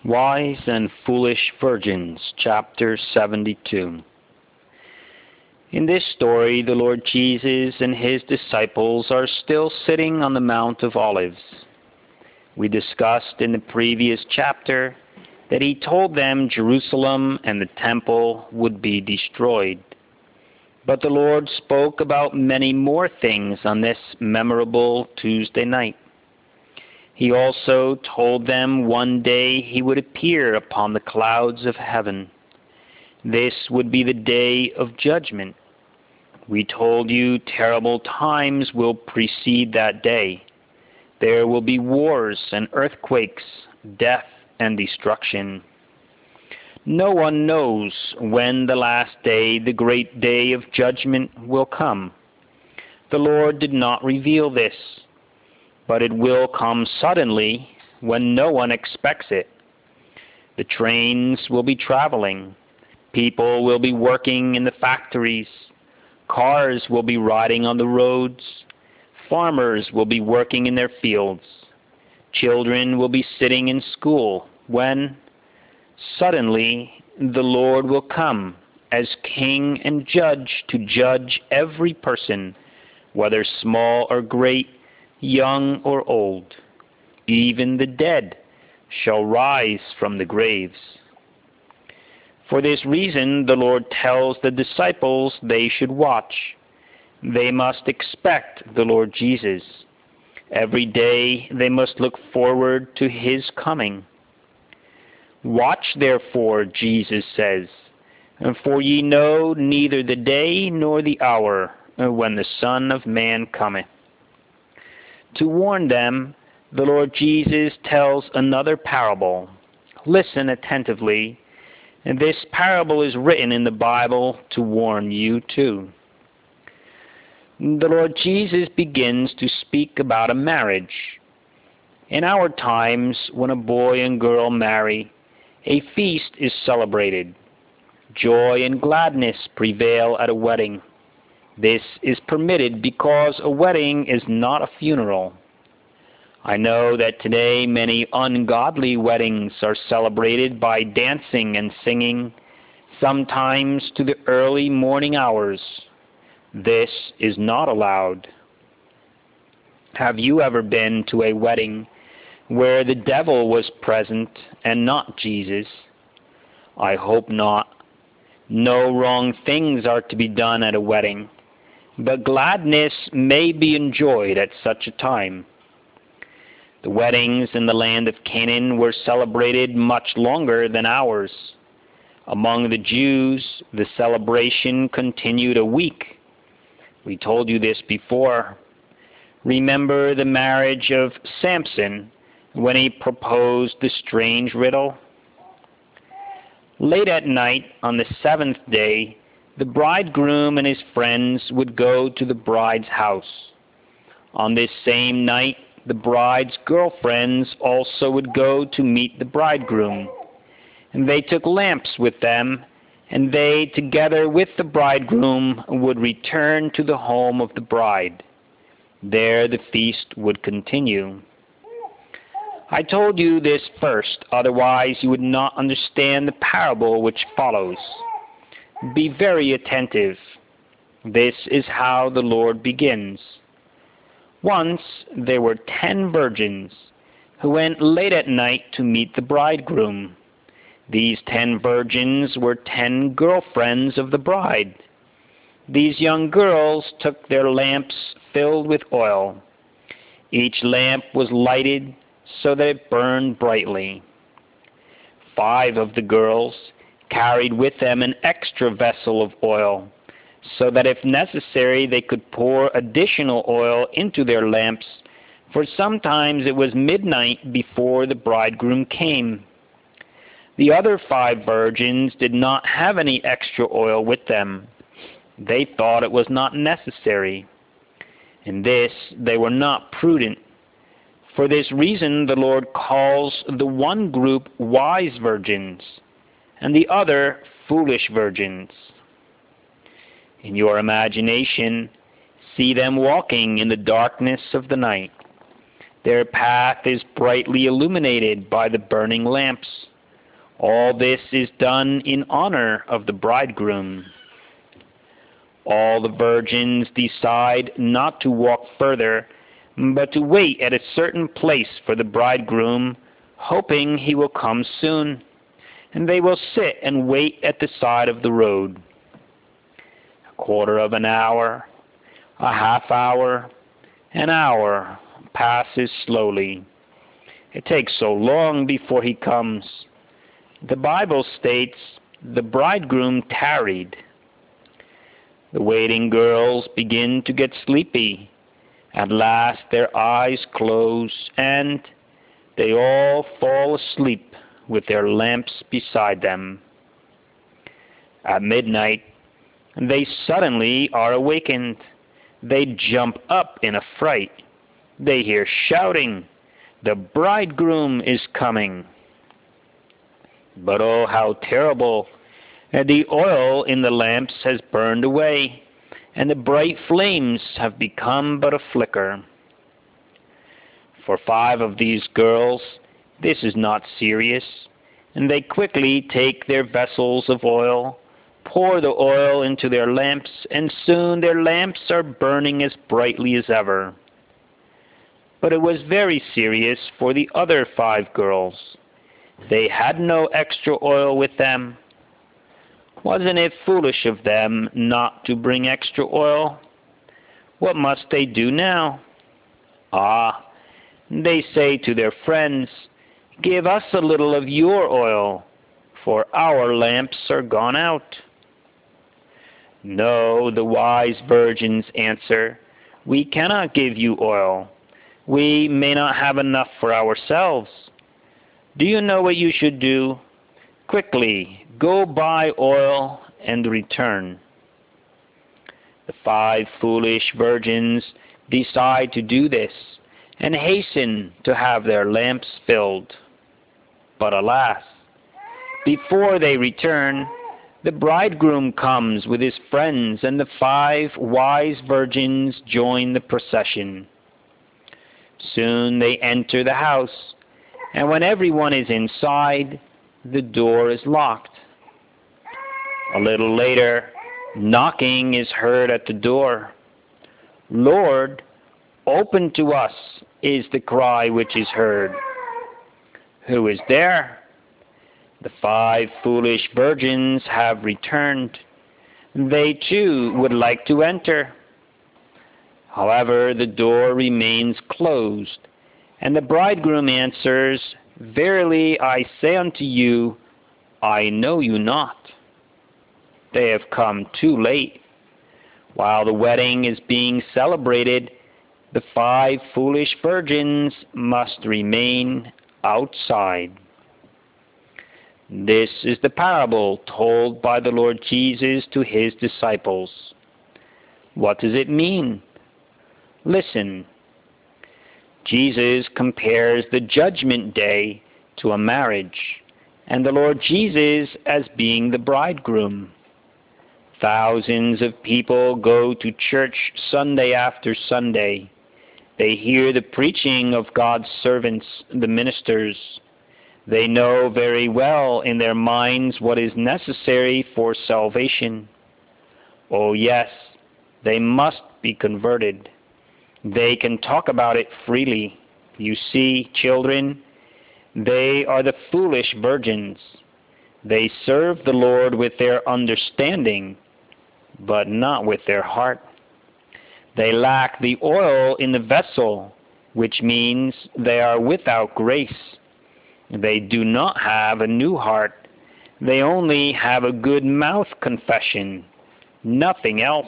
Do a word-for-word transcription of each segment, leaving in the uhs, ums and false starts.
Wise and Foolish Virgins, chapter seventy-two. In this story, the Lord Jesus and his disciples are still sitting on the Mount of Olives. We discussed in the previous chapter that he told them Jerusalem and the temple would be destroyed. But the Lord spoke about many more things on this memorable Tuesday night. He also told them one day he would appear upon the clouds of heaven. This would be the day of judgment. We told you terrible times will precede that day. There will be wars and earthquakes, death and destruction. No one knows when the last day, the great day of judgment, will come. The Lord did not reveal this, but it will come suddenly when no one expects it. The trains will be traveling. People will be working in the factories. Cars will be riding on the roads. Farmers will be working in their fields. Children will be sitting in school when, suddenly, the Lord will come as King and Judge to judge every person, whether small or great, young or old. Even the dead shall rise from the graves. For this reason, the Lord tells the disciples they should watch. They must expect the Lord Jesus. Every day they must look forward to his coming. Watch therefore, Jesus says, for ye know neither the day nor the hour when the Son of Man cometh. To warn them, the Lord Jesus tells another parable. Listen attentively. And this parable is written in the Bible to warn you too. The Lord Jesus begins to speak about a marriage. In our times, when a boy and girl marry, a feast is celebrated. Joy and gladness prevail at a wedding. This is permitted because a wedding is not a funeral. I know that today many ungodly weddings are celebrated by dancing and singing, sometimes to the early morning hours. This is not allowed. Have you ever been to a wedding where the devil was present and not Jesus? I hope not. No wrong things are to be done at a wedding, but gladness may be enjoyed at such a time. The weddings in the land of Canaan were celebrated much longer than ours. Among the Jews, the celebration continued a week. We told you this before. Remember the marriage of Samson when he proposed the strange riddle? Late at night, on the seventh day, the bridegroom and his friends would go to the bride's house. On this same night, the bride's girlfriends also would go to meet the bridegroom. And they took lamps with them, and they, together with the bridegroom, would return to the home of the bride. There the feast would continue. I told you this first, otherwise you would not understand the parable which follows. Be very attentive. This is how the Lord begins. Once there were ten virgins who went late at night to meet the bridegroom. These ten virgins were ten girlfriends of the bride. These young girls took their lamps filled with oil. Each lamp was lighted so that it burned brightly. Five of the girls carried with them an extra vessel of oil, so that if necessary they could pour additional oil into their lamps, for sometimes it was midnight before the bridegroom came. The other five virgins did not have any extra oil with them. They thought it was not necessary. In this they were not prudent. For this reason the Lord calls the one group wise virgins, and the other foolish virgins. In your imagination, see them walking in the darkness of the night. Their path is brightly illuminated by the burning lamps. All this is done in honor of the bridegroom. All the virgins decide not to walk further, but to wait at a certain place for the bridegroom, hoping he will come soon, and they will sit and wait at the side of the road. A quarter of an hour, a half hour, an hour passes slowly. It takes so long before he comes. The Bible states, the bridegroom tarried. The waiting girls begin to get sleepy. At last their eyes close, and they all fall asleep with their lamps beside them. At midnight, they suddenly are awakened. They jump up in a fright. They hear shouting, "The bridegroom is coming!" But oh, how terrible! The oil in the lamps has burned away, and the bright flames have become but a flicker. For five of these girls, this is not serious, and they quickly take their vessels of oil, pour the oil into their lamps, and soon their lamps are burning as brightly as ever. But it was very serious for the other five girls. They had no extra oil with them. Wasn't it foolish of them not to bring extra oil? What must they do now? Ah, they say to their friends, "Give us a little of your oil, for our lamps are gone out." No, the wise virgins answer, "We cannot give you oil. We may not have enough for ourselves. Do you know what you should do? Quickly, go buy oil and return." The five foolish virgins decide to do this and hasten to have their lamps filled. But alas, before they return, the bridegroom comes with his friends, and the five wise virgins join the procession. Soon they enter the house, and when everyone is inside, the door is locked. A little later, knocking is heard at the door. "Lord, open to us," is the cry which is heard. Who is there? The five foolish virgins have returned. They too would like to enter. However, the door remains closed, and the bridegroom answers, "Verily I say unto you, I know you not." They have come too late. While the wedding is being celebrated, the five foolish virgins must remain outside. This is the parable told by the Lord Jesus to his disciples. What does it mean? Listen. Jesus compares the judgment day to a marriage, and the Lord Jesus as being the bridegroom. Thousands of people go to church Sunday after Sunday. They hear the preaching of God's servants, the ministers. They know very well in their minds what is necessary for salvation. Oh yes, they must be converted. They can talk about it freely. You see, children, they are the foolish virgins. They serve the Lord with their understanding, but not with their heart. They lack the oil in the vessel, which means they are without grace. They do not have a new heart. They only have a good mouth confession, nothing else.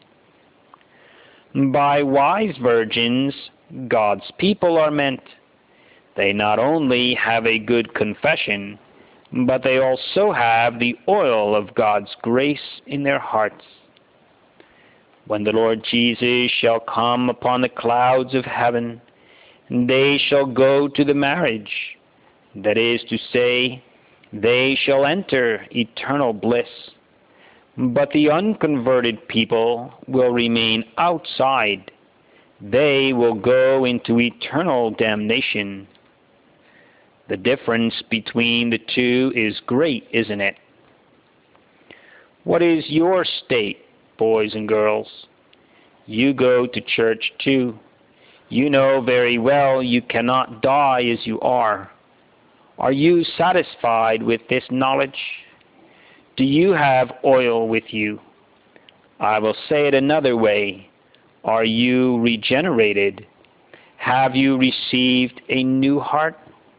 By wise virgins, God's people are meant. They not only have a good confession, but they also have the oil of God's grace in their hearts. When the Lord Jesus shall come upon the clouds of heaven, they shall go to the marriage. That is to say, they shall enter eternal bliss. But the unconverted people will remain outside. They will go into eternal damnation. The difference between the two is great, isn't it? What is your state, boys and girls? You go to church too. You know very well you cannot die as you are. Are you satisfied with this knowledge? Do you have oil with you? I will say it another way. Are you regenerated? Have you received a new heart?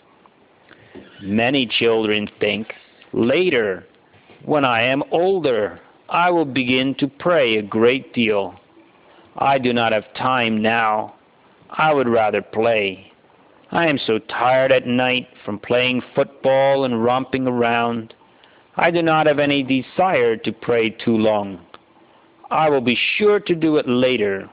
Many children think, later, when I am older, I will begin to pray a great deal. I do not have time now. I would rather play. I am so tired at night from playing football and romping around. I do not have any desire to pray too long. I will be sure to do it later.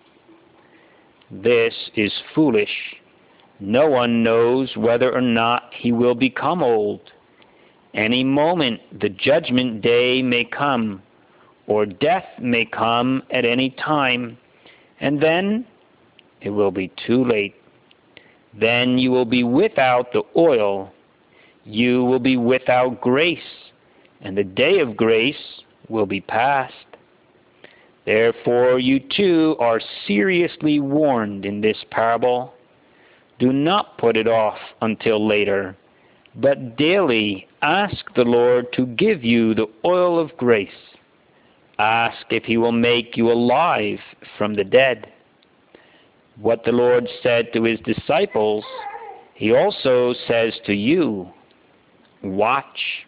This is foolish. No one knows whether or not he will become old. Any moment the judgment day may come, or death may come at any time, and then it will be too late. Then you will be without the oil. You will be without grace, and the day of grace will be past. Therefore you too are seriously warned in this parable. Do not put it off until later, but daily ask the Lord to give you the oil of grace. Ask if he will make you alive from the dead. What the Lord said to his disciples, he also says to you. Watch.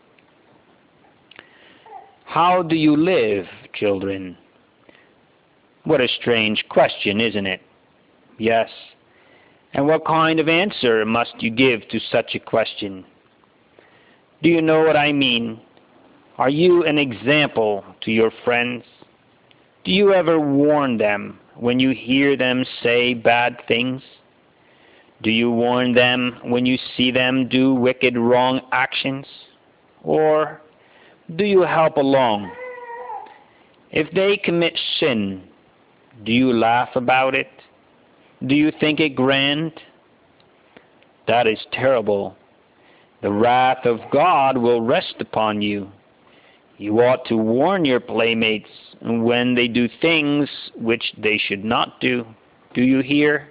How do you live, children? What a strange question, isn't it? Yes. And what kind of answer must you give to such a question? Do you know what I mean? Are you an example to your friends? Do you ever warn them when you hear them say bad things? Do you warn them when you see them do wicked, wrong actions? Or do you help along? If they commit sin, do you laugh about it? Do you think it grand? That is terrible. The wrath of God will rest upon you. You ought to warn your playmates when they do things which they should not do. Do you hear?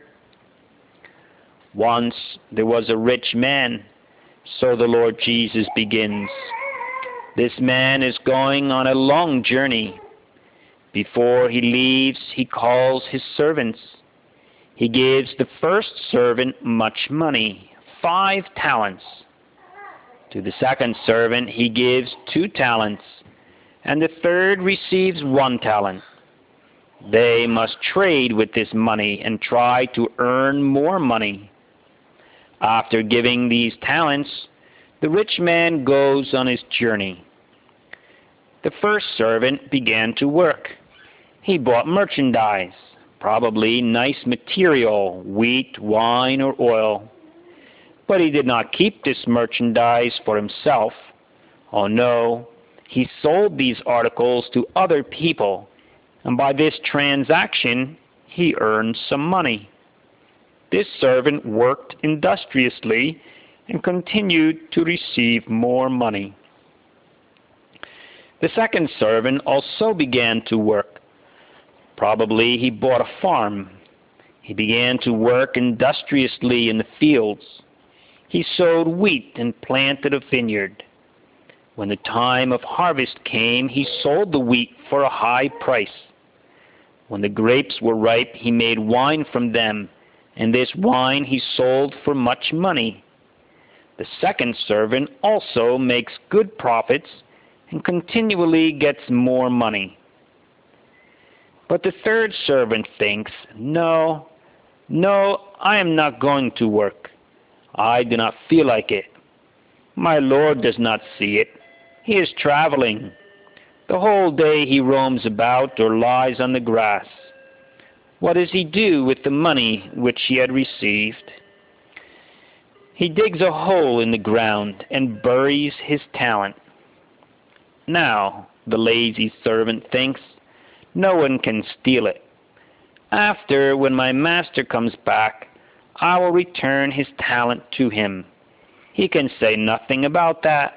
Once there was a rich man, so the Lord Jesus begins. This man is going on a long journey. Before he leaves, he calls his servants. He gives the first servant much money, five talents. To the second servant he gives two talents, and the third receives one talent. They must trade with this money and try to earn more money. After giving these talents, the rich man goes on his journey. The first servant began to work. He bought merchandise, probably nice material, wheat, wine, or oil. But he did not keep this merchandise for himself. Oh no, he sold these articles to other people, and by this transaction he earned some money. This servant worked industriously and continued to receive more money. The second servant also began to work. Probably he bought a farm. He began to work industriously in the fields. He sowed wheat and planted a vineyard. When the time of harvest came, he sold the wheat for a high price. When the grapes were ripe, he made wine from them, and this wine he sold for much money. The second servant also makes good profits and continually gets more money. But the third servant thinks, No, no, I am not going to work. I do not feel like it. My Lord does not see it. He is traveling. The whole day he roams about or lies on the grass. What does he do with the money which he had received? He digs a hole in the ground and buries his talent. Now, the lazy servant thinks, no one can steal it. After, when my master comes back, I will return his talent to him. He can say nothing about that.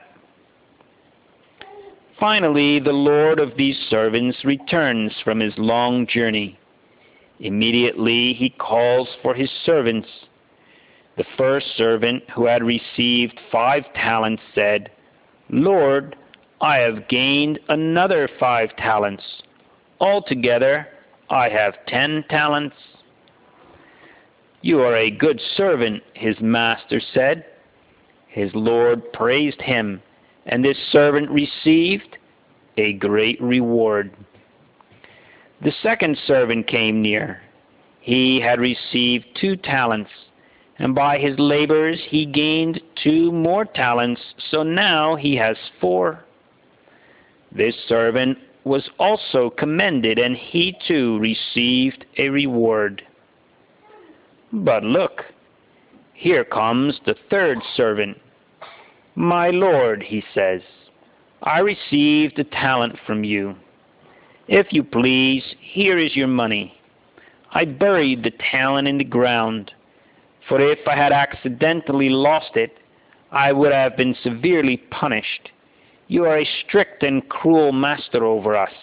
Finally, the lord of these servants returns from his long journey. Immediately he calls for his servants. The first servant, who had received five talents, said, "Lord, I have gained another five talents. Altogether, I have ten talents." "You are a good servant," his master said. His lord praised him, and this servant received a great reward. The second servant came near. He had received two talents, and by his labors he gained two more talents, so now he has four. This servant was also commended, and he too received a reward. But look, here comes the third servant. "My lord," he says, "I received a talent from you. If you please, here is your money. I buried the talent in the ground, for if I had accidentally lost it, I would have been severely punished. You are a strict and cruel master over us."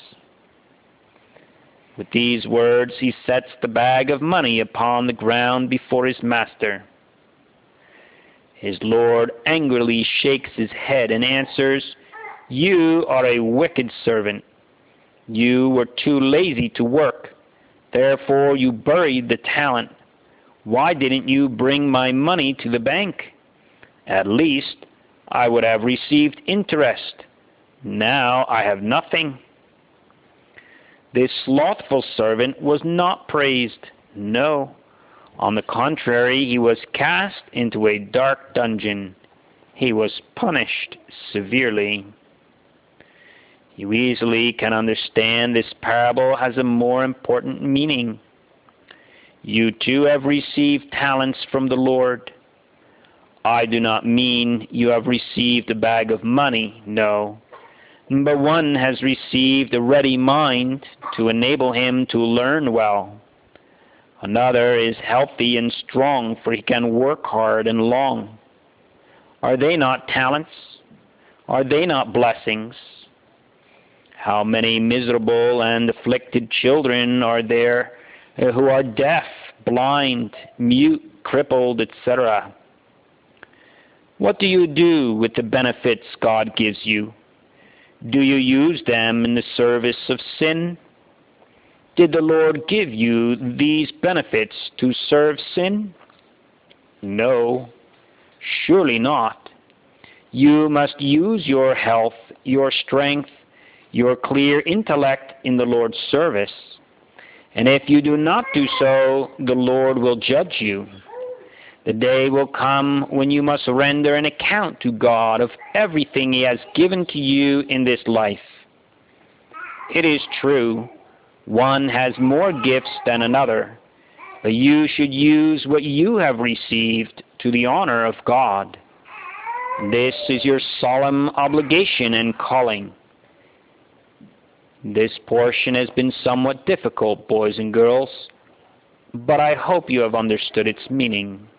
With these words he sets the bag of money upon the ground before his master. His lord angrily shakes his head and answers, "You are a wicked servant. You were too lazy to work. Therefore you buried the talent. Why didn't you bring my money to the bank? At least I would have received interest. Now I have nothing." This slothful servant was not praised. No. On the contrary, he was cast into a dark dungeon. He was punished severely. You easily can understand this parable has a more important meaning. You too have received talents from the Lord. I do not mean you have received a bag of money, no. But one has received a ready mind to enable him to learn well. Another is healthy and strong, for he can work hard and long. Are they not talents? Are they not blessings? How many miserable and afflicted children are there who are deaf, blind, mute, crippled, et cetera? What do you do with the benefits God gives you? Do you use them in the service of sin? Did the Lord give you these benefits to serve sin? No, surely not. You must use your health, your strength, your clear intellect in the Lord's service. And if you do not do so, the Lord will judge you. The day will come when you must render an account to God of everything He has given to you in this life. It is true, one has more gifts than another, but you should use what you have received to the honor of God. This is your solemn obligation and calling. This portion has been somewhat difficult, boys and girls, but I hope you have understood its meaning.